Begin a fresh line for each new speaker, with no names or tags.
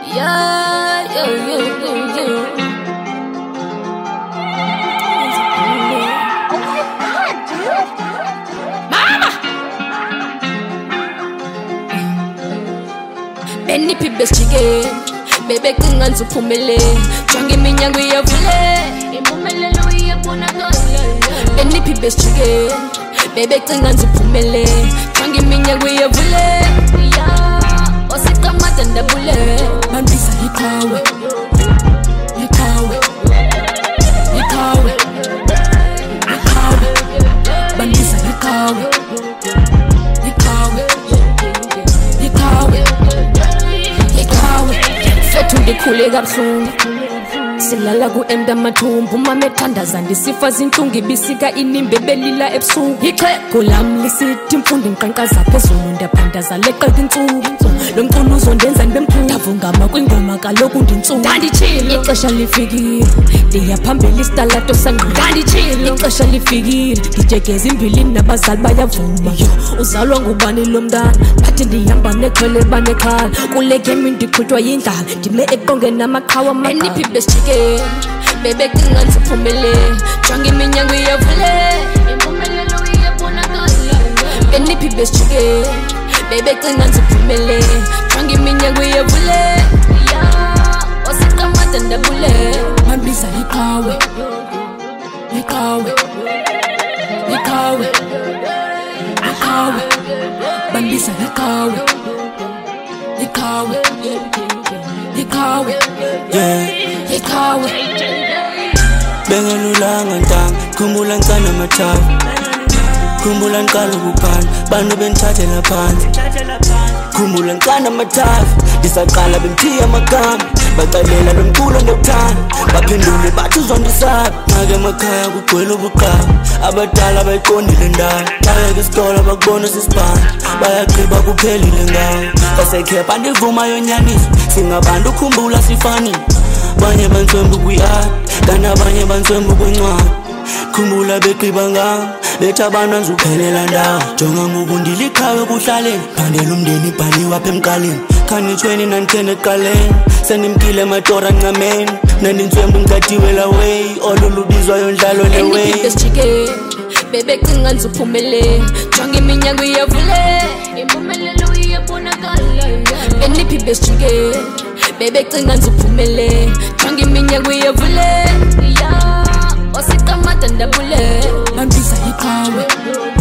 Yeah, yeah, yeah, yeah, yeah.
Oh my god, dude!
Mama! Benny Pibes chicken. Bebe kunganza uphumele. Jonga iminyango iyavule. Impumelelo iyabonakala. Benny Pibes chicken. Bebe kunganza uphumele. Jonga iminyango iyavule. Yeah, osiqamata ndabule. Bambisa ikawe. Ikawe. Ikawe. Ikawe. Bambisa ikawe. Ikawe. Ikawe. Ikawe. Fethu ndikhule kabuhlungu. Silala ku-emda mathumbu mamethandaza ndisifa zinhlungu ibisika inimbe belila ebusuku ixhego lami lisithi imfundo inqanqaza phezulu ndiyaphandaza leqeka insuku lo mculo uzondenza ndibe mkhulu ndavungama kwingoma kaloku ndinsuku ndanditshilo ixesha lifikile ndiya phambili isitalato sangqina ndanditshilo ixesha lifikile ndijegeza imbilini nabazali bayavuma uzalwa ngubani lo mntana bathi ndihamba neqhele banekhala kule game ndiqhutywa yindlala ndime eqongeni namaqhawa Pibes chicken. Bebe kunganza uphumele. Jonga iminyango iyavule. Impumelelo iyabonakala. Benny Pibes chicken. Bebe kunganza uphumele. Jonga iminyango iyavule. Yeah, osiqamata ndabule. Bambisa ikawe. Ikawe. Ikawe. Ikawe. Bambisa ikawe. Ikawe. Ikawe.
Yeah,
ikawe.
bengalulanga ntanga khumbula ngicana amathafu khumbula ngiqala ukuphana bantu bengithathela phansi khumbula ngicana amathafu ndisaqala bemthiya amagama bacalela lo mculo ndokuthanda baphendule bathi uzondisaphi ngake emakhaya kugcwele ubuqaba abadala bayiqondile ndawo bayeka isitolo bakubona sisibhanga bayagqiba kuphelile ngawo basekhepha ndivuma yonyaniso singabantu ukhumbula sifanile banye bantswemba kwi-art kanti abanye bantswemba kwincwadi khumbula begqiba ngawo bethi abantu anzuphelela ndawo jonga ngoku ndiliqhawe kuhlaleni phandela umndeni ibhaliwe apha emqaleni khanitshweni nandithende ekuqaleni sendimkile matora ncameni nandintswemba ngikatiwe laway olulubizwayo ndlalo leway
Bebe kunganza uphumele. Jonga iminyango iyavule. Impumelelo iyabonakala. Benny Pibes chicken. Bebe kunganza uphumele. Jonga iminyango iyavule. Yeah, osiqamata ndabule. Bambisa ikawe.